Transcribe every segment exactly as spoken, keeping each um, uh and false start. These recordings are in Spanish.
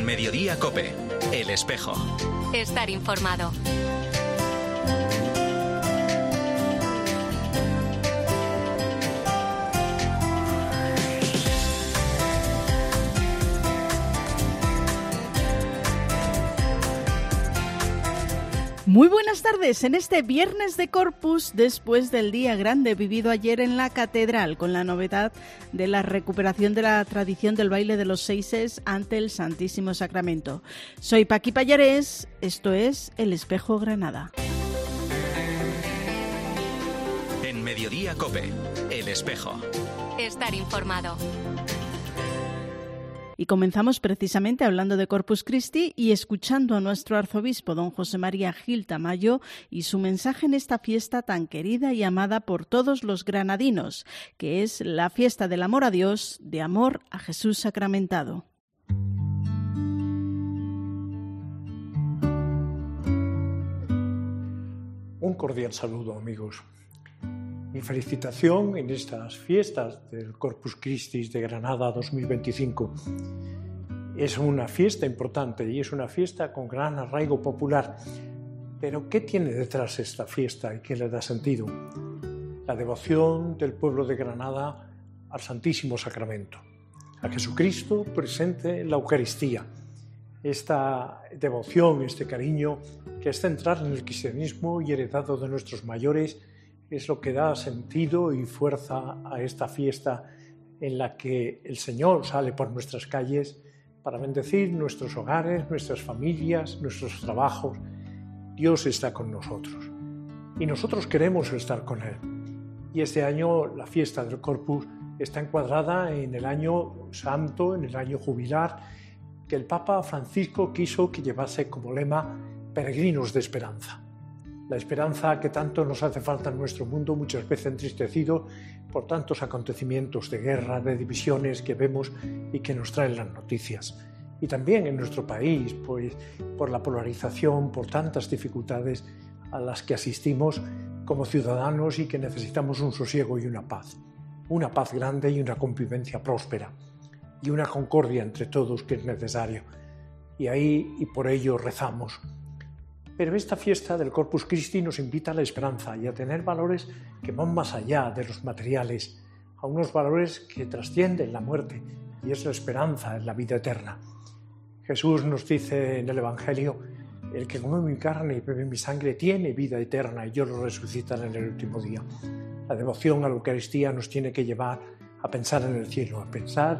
En Mediodía COPE, El Espejo. Estar informado. Muy buenas tardes en este viernes de Corpus, después del día grande vivido ayer en la catedral, con la novedad de la recuperación de la tradición del baile de los seises ante el Santísimo Sacramento. Soy Paqui Pallarés, esto es El Espejo Granada. En Mediodía COPE, El Espejo. Estar informado. Y comenzamos precisamente hablando de Corpus Christi y escuchando a nuestro arzobispo, don José María Gil Tamayo, y su mensaje en esta fiesta tan querida y amada por todos los granadinos, que es la fiesta del amor a Dios, de amor a Jesús sacramentado. Un cordial saludo, amigos. Mi felicitación en estas fiestas del Corpus Christi de Granada dos mil veinticinco. Es una fiesta importante y es una fiesta con gran arraigo popular. Pero ¿qué tiene detrás esta fiesta y qué le da sentido? La devoción del pueblo de Granada al Santísimo Sacramento, a Jesucristo presente en la Eucaristía. Esta devoción, este cariño que es central en el cristianismo y heredado de nuestros mayores, es lo que da sentido y fuerza a esta fiesta en la que el Señor sale por nuestras calles para bendecir nuestros hogares, nuestras familias, nuestros trabajos. Dios está con nosotros y nosotros queremos estar con Él. Y este año la fiesta del Corpus está encuadrada en el año santo, en el año jubilar, que el Papa Francisco quiso que llevase como lema peregrinos de esperanza. La esperanza que tanto nos hace falta en nuestro mundo, muchas veces entristecido por tantos acontecimientos de guerra, de divisiones que vemos y que nos traen las noticias. Y también en nuestro país, pues, por la polarización, por tantas dificultades a las que asistimos como ciudadanos y que necesitamos un sosiego y una paz. Una paz grande y una convivencia próspera. Y una concordia entre todos que es necesario. Y ahí y por ello rezamos. Pero esta fiesta del Corpus Christi nos invita a la esperanza y a tener valores que van más allá de los materiales, a unos valores que trascienden la muerte, y es la esperanza en la vida eterna. Jesús nos dice en el Evangelio: el que come mi carne y bebe mi sangre tiene vida eterna y yo lo resucitaré en el último día. La devoción a la Eucaristía nos tiene que llevar a pensar en el cielo, a pensar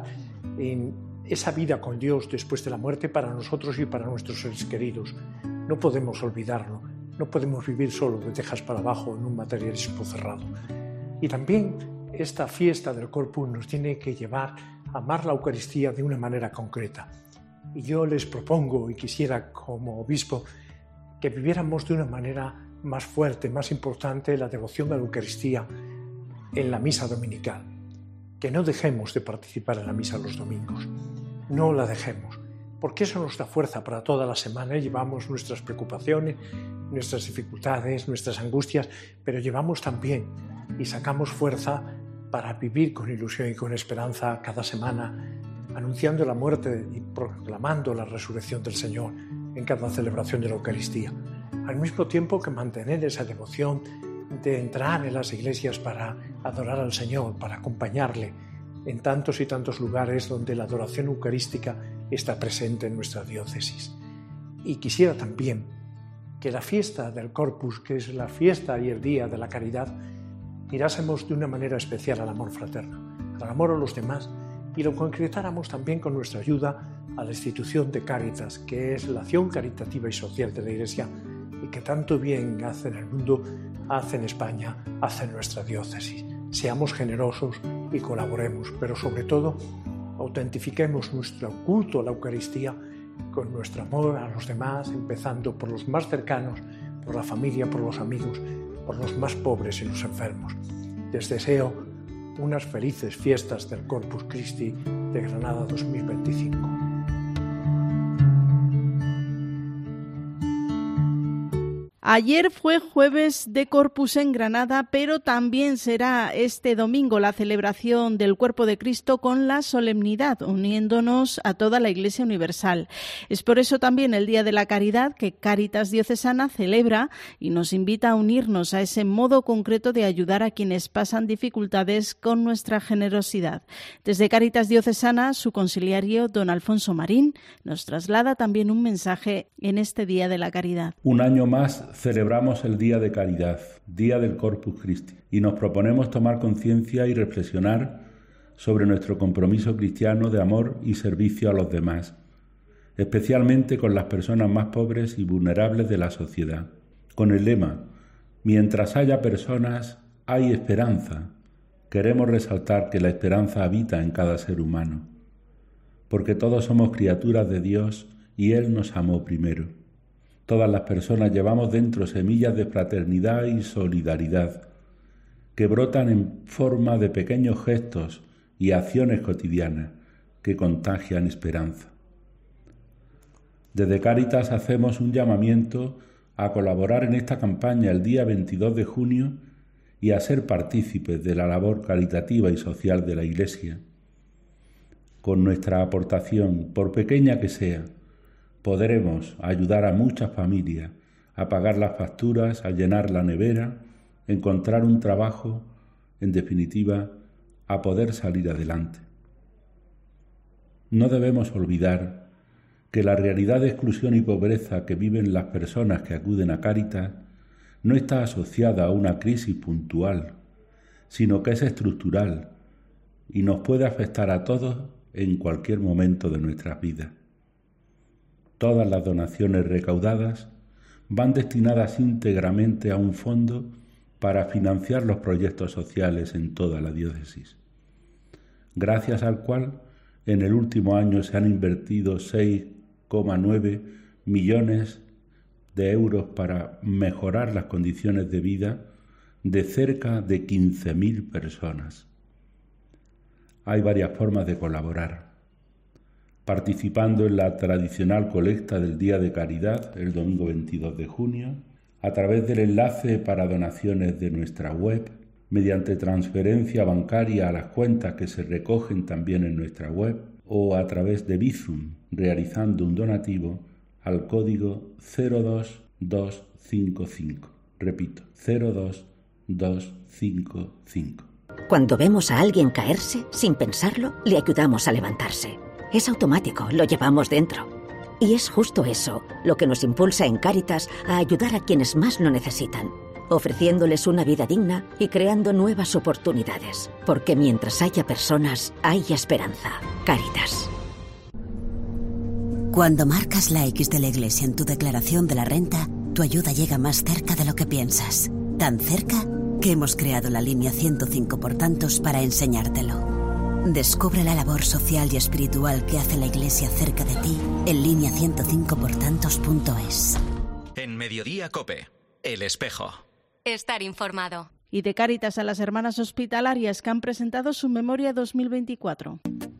en esa vida con Dios después de la muerte para nosotros y para nuestros seres queridos. No podemos olvidarlo, no podemos vivir solo de tejas para abajo en un materialismo cerrado. Y también esta fiesta del Corpus nos tiene que llevar a amar la Eucaristía de una manera concreta. Y yo les propongo, y quisiera como obispo, que viviéramos de una manera más fuerte, más importante la devoción a la Eucaristía en la misa dominical. Que no dejemos de participar en la misa los domingos, no la dejemos. Porque eso nos da fuerza para toda la semana. Llevamos nuestras preocupaciones, nuestras dificultades, nuestras angustias, pero llevamos también y sacamos fuerza para vivir con ilusión y con esperanza cada semana, anunciando la muerte y proclamando la resurrección del Señor en cada celebración de la Eucaristía. Al mismo tiempo que mantener esa devoción de entrar en las iglesias para adorar al Señor, para acompañarle en tantos y tantos lugares donde la adoración eucarística está presente en nuestra diócesis. Y quisiera también que la fiesta del Corpus, que es la fiesta y el día de la caridad, mirásemos de una manera especial al amor fraterno, al amor a los demás, y lo concretáramos también con nuestra ayuda a la institución de Cáritas, que es la acción caritativa y social de la Iglesia y que tanto bien hace en el mundo, hace en España, hace en nuestra diócesis. Seamos generosos y colaboremos, pero sobre todo autentifiquemos nuestro culto a la Eucaristía con nuestro amor a los demás, empezando por los más cercanos, por la familia, por los amigos, por los más pobres y los enfermos. Les deseo unas felices fiestas del Corpus Christi de Granada dos mil veinticinco. Ayer fue jueves de Corpus en Granada, pero también será este domingo la celebración del Cuerpo de Cristo con la solemnidad, uniéndonos a toda la Iglesia Universal. Es por eso también el Día de la Caridad que Cáritas Diocesana celebra y nos invita a unirnos a ese modo concreto de ayudar a quienes pasan dificultades con nuestra generosidad. Desde Cáritas Diocesana, su conciliario, don Alfonso Marín, nos traslada también un mensaje en este Día de la Caridad. Un año más celebramos el Día de Caridad, Día del Corpus Christi, y nos proponemos tomar conciencia y reflexionar sobre nuestro compromiso cristiano de amor y servicio a los demás, especialmente con las personas más pobres y vulnerables de la sociedad, con el lema «Mientras haya personas, hay esperanza». Queremos resaltar que la esperanza habita en cada ser humano, porque todos somos criaturas de Dios y Él nos amó primero. Todas las personas llevamos dentro semillas de fraternidad y solidaridad que brotan en forma de pequeños gestos y acciones cotidianas que contagian esperanza. Desde Cáritas hacemos un llamamiento a colaborar en esta campaña el día veintidós de junio y a ser partícipes de la labor caritativa y social de la Iglesia. Con nuestra aportación, por pequeña que sea, podremos ayudar a muchas familias a pagar las facturas, a llenar la nevera, encontrar un trabajo, en definitiva, a poder salir adelante. No debemos olvidar que la realidad de exclusión y pobreza que viven las personas que acuden a Cáritas no está asociada a una crisis puntual, sino que es estructural y nos puede afectar a todos en cualquier momento de nuestras vidas. Todas las donaciones recaudadas van destinadas íntegramente a un fondo para financiar los proyectos sociales en toda la diócesis, gracias al cual en el último año se han invertido seis coma nueve millones de euros para mejorar las condiciones de vida de cerca de quince mil personas. Hay varias formas de colaborar. Participando en la tradicional colecta del Día de Caridad, el domingo veintidós de junio, a través del enlace para donaciones de nuestra web, mediante transferencia bancaria a las cuentas que se recogen también en nuestra web, o a través de Bizum, realizando un donativo al código cero dos dos cinco cinco. Repito, cero dos dos cinco cinco. Cuando vemos a alguien caerse, sin pensarlo, le ayudamos a levantarse. Es automático, lo llevamos dentro. Y es justo eso lo que nos impulsa en Cáritas a ayudar a quienes más lo necesitan, ofreciéndoles una vida digna y creando nuevas oportunidades. Porque mientras haya personas, hay esperanza. Cáritas. Cuando marcas la X de la Iglesia en tu declaración de la renta, tu ayuda llega más cerca de lo que piensas. Tan cerca que hemos creado la línea ciento cinco por tantos para enseñártelo. Descubre la labor social y espiritual que hace la Iglesia cerca de ti en línea ciento cinco por tantos punto es. En Mediodía COPE, El Espejo. Estar informado. Y de Cáritas a las hermanas hospitalarias que han presentado su memoria dos mil veinticuatro.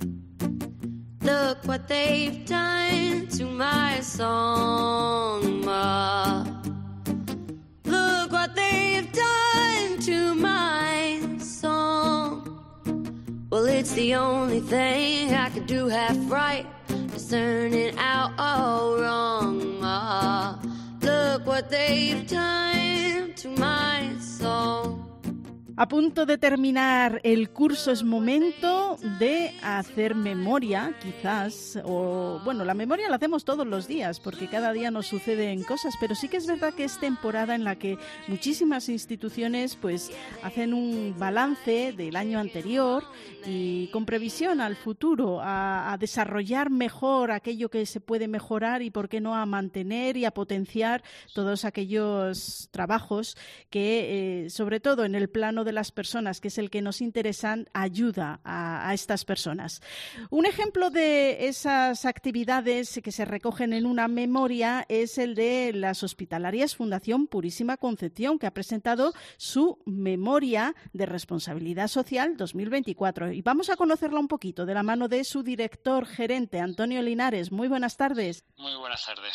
Look what they've done to my song, Ma. Look what they've done to my song. Well, it's the only thing I can do half right, discerning out all wrong, Ma. Look what they've done to my song. A punto de terminar el curso es momento de hacer memoria, quizás, o bueno, la memoria la hacemos todos los días porque cada día nos suceden cosas, pero sí que es verdad que es temporada en la que muchísimas instituciones pues hacen un balance del año anterior y con previsión al futuro, a, a desarrollar mejor aquello que se puede mejorar y por qué no a mantener y a potenciar todos aquellos trabajos que, eh, sobre todo en el plano de las personas, que es el que nos interesan, ayuda a, a estas personas. Un ejemplo de esas actividades que se recogen en una memoria es el de las Hospitalarias Fundación Purísima Concepción, que ha presentado su memoria de responsabilidad social dos mil veinticuatro. Y vamos a conocerla un poquito de la mano de su director gerente, Antonio Linares. Muy buenas tardes. Muy buenas tardes.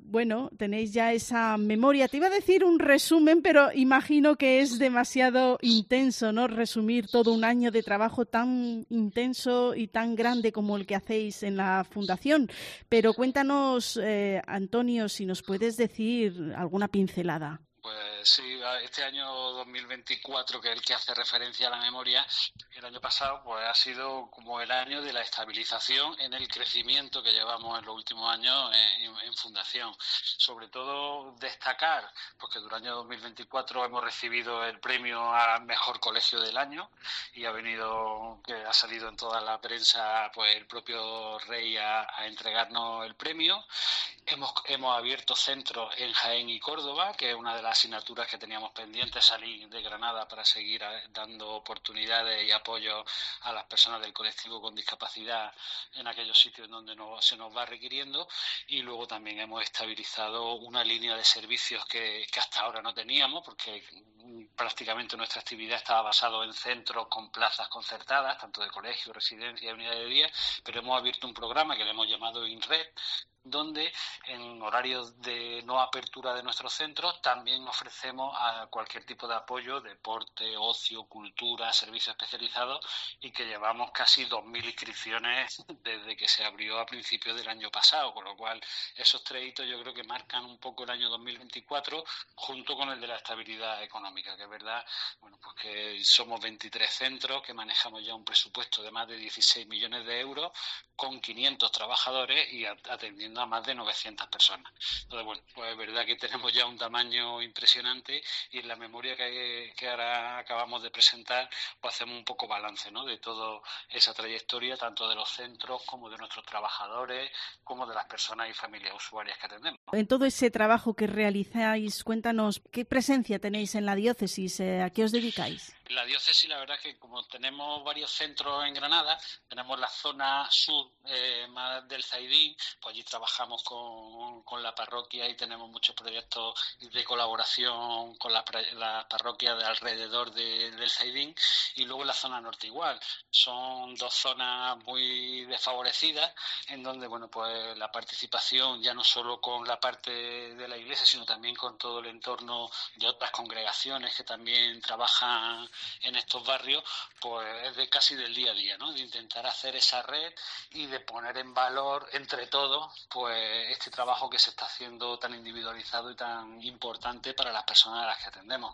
bueno, tenéis ya esa memoria. Te iba a decir un resumen, pero imagino que es demasiado intenso, ¿no? Resumir todo un año de trabajo tan intenso y tan grande como el que hacéis en la Fundación. Pero cuéntanos, eh, Antonio, si nos puedes decir alguna pincelada. Pues sí, este año dos mil veinticuatro, que es el que hace referencia a la memoria, el año pasado pues ha sido como el año de la estabilización en el crecimiento que llevamos en los últimos años en, en Fundación. Sobre todo destacar pues que durante el año dos mil veinticuatro hemos recibido el premio a Mejor Colegio del Año y ha venido, que ha salido en toda la prensa, pues el propio Rey a, a entregarnos el premio. Hemos, hemos abierto centros en Jaén y Córdoba, que es una de las asignaturas que teníamos pendientes, salir de Granada para seguir dando oportunidades y apoyo a las personas del colectivo con discapacidad en aquellos sitios en donde no, se nos va requiriendo. Y luego también hemos estabilizado una línea de servicios que, que hasta ahora no teníamos, porque prácticamente nuestra actividad estaba basada en centros con plazas concertadas, tanto de colegio, residencia y unidad de día, pero hemos abierto un programa que le hemos llamado INRED, donde en horarios de no apertura de nuestros centros también ofrecemos a cualquier tipo de apoyo, deporte, ocio, cultura, servicios especializados, y que llevamos casi dos mil inscripciones desde que se abrió a principios del año pasado, con lo cual esos tres hitos yo creo que marcan un poco el año dos mil veinticuatro junto con el de la estabilidad económica, que es verdad, bueno, pues que somos veintitrés centros, que manejamos ya un presupuesto de más de dieciséis millones de euros con quinientos trabajadores y atendiendo a más de novecientas personas. Entonces, bueno, pues es verdad que tenemos ya un tamaño impresionante y en la memoria que, que ahora acabamos de presentar, pues hacemos un poco balance, ¿no?, de toda esa trayectoria, tanto de los centros como de nuestros trabajadores, como de las personas y familias usuarias que atendemos. En todo ese trabajo que realizáis, cuéntanos, ¿qué presencia tenéis en la diócesis? ¿A qué os dedicáis? La diócesis, la verdad es que como tenemos varios centros en Granada, tenemos la zona sur eh, más del Zaidín, pues allí trabajamos con, con la parroquia y tenemos muchos proyectos de colaboración con las, las parroquias de alrededor de, del Zaidín, y luego en la zona norte igual. Son dos zonas muy desfavorecidas en donde, bueno, pues la participación ya no solo con la parte de la iglesia, sino también con todo el entorno de otras congregaciones que también trabajan en estos barrios, pues es de casi del día a día, ¿no?, de intentar hacer esa red y de poner en valor entre todos pues este trabajo que se está haciendo tan individualizado y tan importante para las personas a las que atendemos.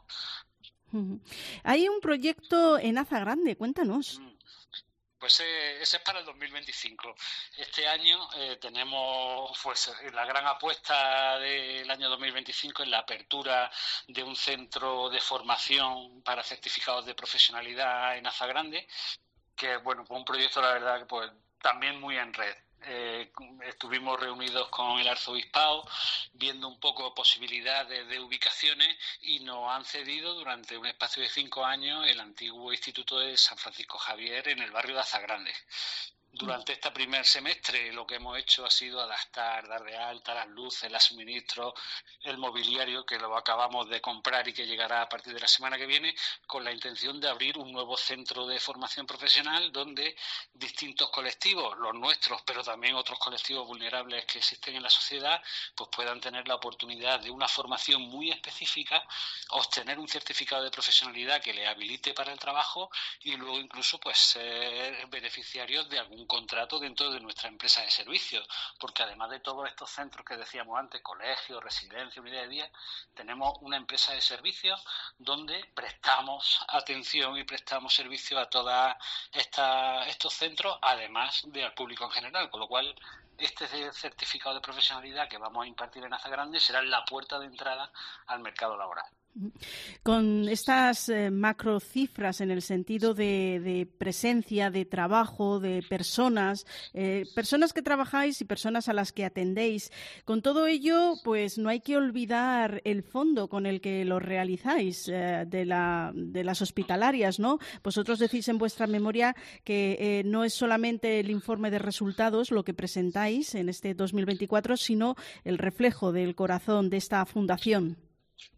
Hay un proyecto en Azagrande, cuéntanos. Mm. Pues ese, ese es para el dos mil veinticinco. Este año eh, tenemos pues la gran apuesta del año dos mil veinticinco en la apertura de un centro de formación para certificados de profesionalidad en Azagrande, que bueno, fue un proyecto, la verdad, que pues también muy en red. Eh, estuvimos reunidos con el arzobispado viendo un poco posibilidades de ubicaciones y nos han cedido durante un espacio de cinco años el antiguo Instituto de San Francisco Javier en el barrio de Azagrande. Durante este primer semestre lo que hemos hecho ha sido adaptar, dar de alta las luces, los suministros, el mobiliario, que lo acabamos de comprar y que llegará a partir de la semana que viene, con la intención de abrir un nuevo centro de formación profesional donde distintos colectivos, los nuestros, pero también otros colectivos vulnerables que existen en la sociedad, pues puedan tener la oportunidad de una formación muy específica, obtener un certificado de profesionalidad que les habilite para el trabajo y luego incluso pues ser beneficiarios de algún contrato dentro de nuestra empresa de servicios, porque además de todos estos centros que decíamos antes, colegios, residencia, unidad de día, tenemos una empresa de servicios donde prestamos atención y prestamos servicio a todos estos centros, además de al público en general, con lo cual este certificado de profesionalidad que vamos a impartir en Azagrande será la puerta de entrada al mercado laboral. Con estas eh, macro cifras en el sentido de, de presencia, de trabajo, de personas, eh, personas que trabajáis y personas a las que atendéis, con todo ello, pues no hay que olvidar el fondo con el que lo realizáis, eh, de, la, de las hospitalarias, ¿no? Vosotros decís en vuestra memoria que eh, no es solamente el informe de resultados lo que presentáis en este dos mil veinticuatro, sino el reflejo del corazón de esta fundación.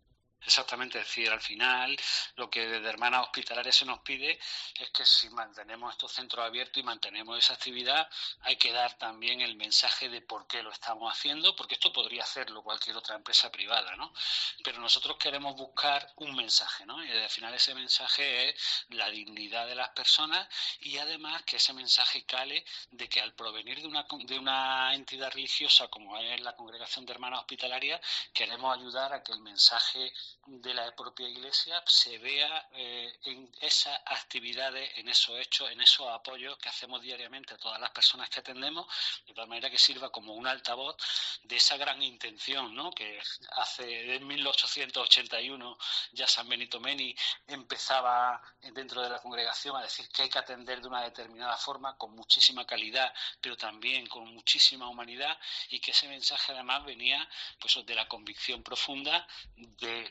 Exactamente, es decir, al final lo que desde Hermanas Hospitalarias se nos pide es que si mantenemos estos centros abiertos y mantenemos esa actividad, hay que dar también el mensaje de por qué lo estamos haciendo, porque esto podría hacerlo cualquier otra empresa privada, ¿no? Pero nosotros queremos buscar un mensaje, ¿no? Y al final ese mensaje es la dignidad de las personas y además que ese mensaje cale de que al provenir de una, de una entidad religiosa como es la Congregación de Hermanas Hospitalarias, queremos ayudar a que el mensaje de la propia Iglesia se vea eh, en esas actividades, en esos hechos, en esos apoyos que hacemos diariamente a todas las personas que atendemos, de tal manera que sirva como un altavoz de esa gran intención, ¿no? Que hace en mil ochocientos ochenta y uno ya San Benito Meni empezaba dentro de la congregación a decir que hay que atender de una determinada forma, con muchísima calidad, pero también con muchísima humanidad, y que ese mensaje además venía pues de la convicción profunda de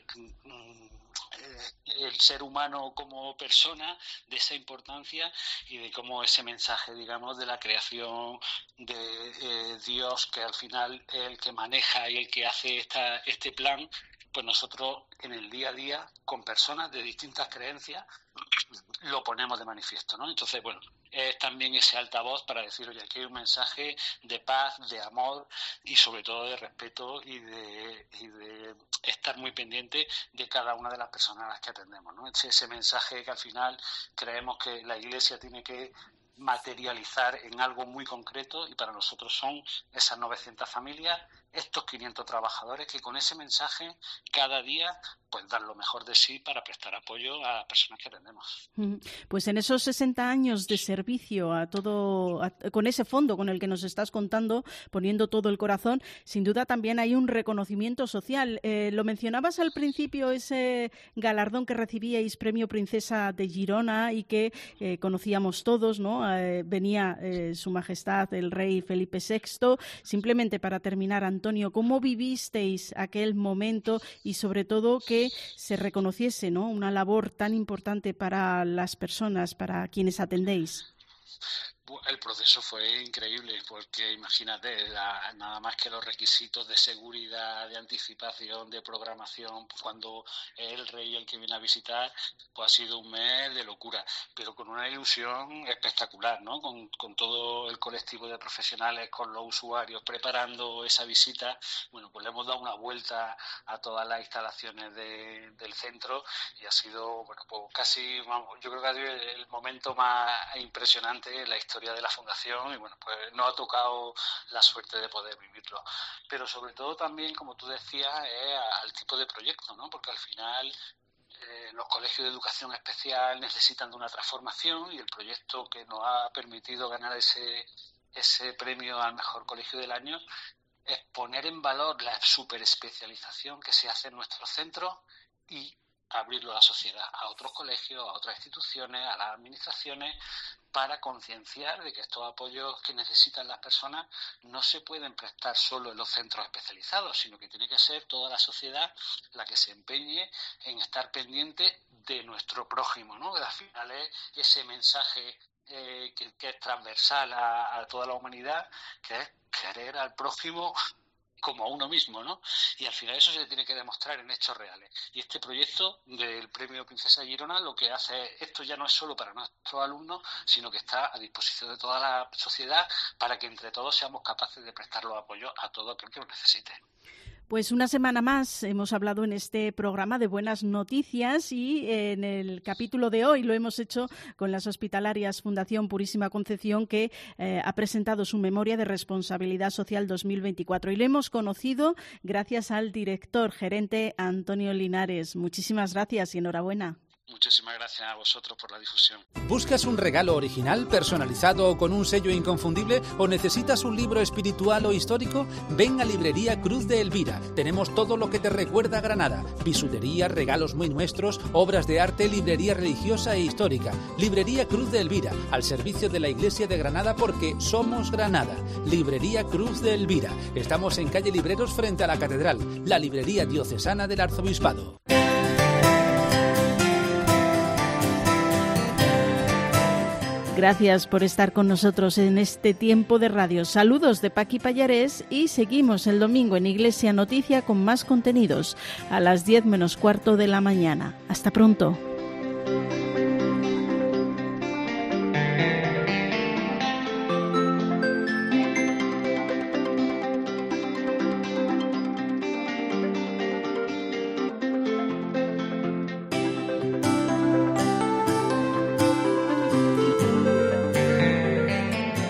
el ser humano como persona, de esa importancia y de cómo ese mensaje, digamos, de la creación de eh, Dios, que al final es el que maneja y el que hace esta, este plan, pues nosotros en el día a día, con personas de distintas creencias, lo ponemos de manifiesto, ¿no? Entonces, bueno, es también ese altavoz para decir, oye, aquí hay un mensaje de paz, de amor y sobre todo de respeto y de, y de estar muy pendiente de cada una de las personas a las que atendemos, ¿no? Ese, ese mensaje que al final creemos que la Iglesia tiene que materializar en algo muy concreto, y para nosotros son esas novecientas familias, estos quinientos trabajadores que con ese mensaje cada día pues dan lo mejor de sí para prestar apoyo a las personas que atendemos. Pues en esos sesenta años de servicio a todo, a, con ese fondo con el que nos estás contando, poniendo todo el corazón, sin duda también hay un reconocimiento social. Eh, lo mencionabas al principio, ese galardón que recibíais, Premio Princesa de Girona, y que eh, conocíamos todos, ¿no? Eh, venía eh, Su Majestad el Rey Felipe sexto. Simplemente para terminar, Antonio, ¿cómo vivisteis aquel momento y sobre todo que se reconociese, ¿no?, una labor tan importante para las personas, para quienes atendéis? El proceso fue increíble porque imagínate, la, nada más que los requisitos de seguridad, de anticipación, de programación, cuando es el rey el que viene a visitar, pues ha sido un mes de locura, pero con una ilusión espectacular, ¿no? Con, con todo el colectivo de profesionales, con los usuarios preparando esa visita. Bueno, pues le hemos dado una vuelta a todas las instalaciones de, del centro y ha sido, bueno, pues casi, vamos, yo creo que ha sido el momento más impresionante en la historia de la fundación, y bueno, pues nos ha tocado la suerte de poder vivirlo. Pero sobre todo también, como tú decías, es al tipo de proyecto, ¿no? Porque al final eh, los colegios de educación especial necesitan de una transformación, y el proyecto que nos ha permitido ganar ese, ese premio al mejor colegio del año es poner en valor la superespecialización que se hace en nuestros centros y abrirlo a la sociedad, a otros colegios, a otras instituciones, a las administraciones, para concienciar de que estos apoyos que necesitan las personas no se pueden prestar solo en los centros especializados, sino que tiene que ser toda la sociedad la que se empeñe en estar pendiente de nuestro prójimo, ¿no? Que al final es ese mensaje eh, que, que es transversal a, a toda la humanidad, que es querer al prójimo como a uno mismo, ¿no? Y al final eso se tiene que demostrar en hechos reales. Y este proyecto del Premio Princesa Girona lo que hace es, esto ya no es solo para nuestros alumnos, sino que está a disposición de toda la sociedad para que entre todos seamos capaces de prestar los apoyos a todo aquel que lo necesite. Pues una semana más hemos hablado en este programa de buenas noticias, y en el capítulo de hoy lo hemos hecho con las Hospitalarias Fundación Purísima Concepción, que eh, ha presentado su memoria de responsabilidad social dos mil veinticuatro, y lo hemos conocido gracias al director gerente Antonio Linares. Muchísimas gracias y enhorabuena. Muchísimas gracias a vosotros por la difusión. ¿Buscas un regalo original, personalizado o con un sello inconfundible? ¿O necesitas un libro espiritual o histórico? Ven a Librería Cruz de Elvira. Tenemos todo lo que te recuerda a Granada. Bisutería, regalos muy nuestros, obras de arte, librería religiosa e histórica. Librería Cruz de Elvira, al servicio de la Iglesia de Granada, porque somos Granada. Librería Cruz de Elvira. Estamos en calle Libreros frente a la Catedral, la librería diocesana del Arzobispado. Gracias por estar con nosotros en este tiempo de radio. Saludos de Paqui Pallarés y seguimos el domingo en Iglesia Noticia con más contenidos a las diez menos cuarto de la mañana. Hasta pronto.